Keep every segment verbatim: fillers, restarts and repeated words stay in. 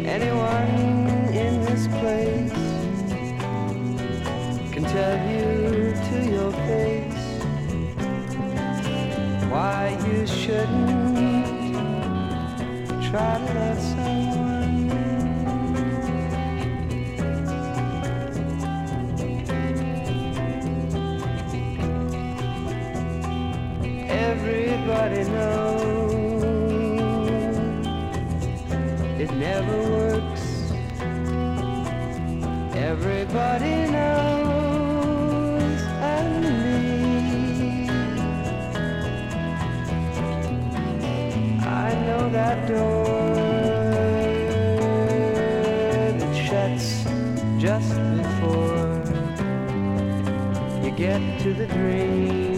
Anyone in this place can tell you to your face why you shouldn't try to love someone. Everybody knows it never works. Everybody knows and me. I know that door that shuts just before you get to the dream.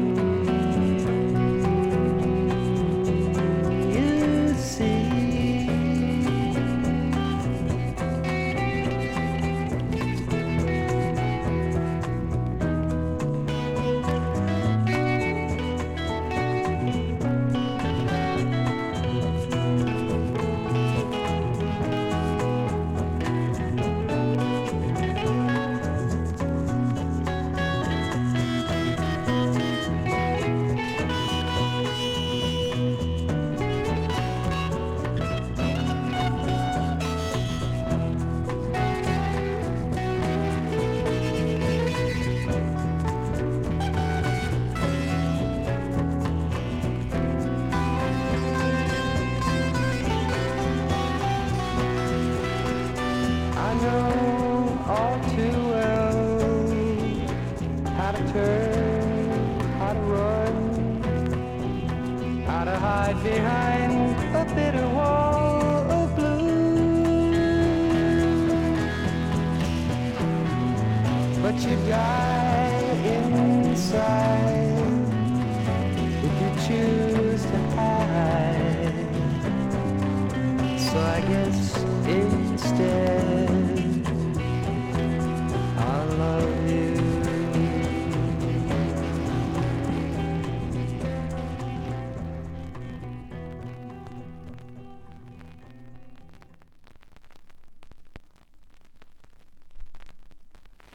Behind a bitter wall of blue, but you die inside if you choose to hide. So I guess instead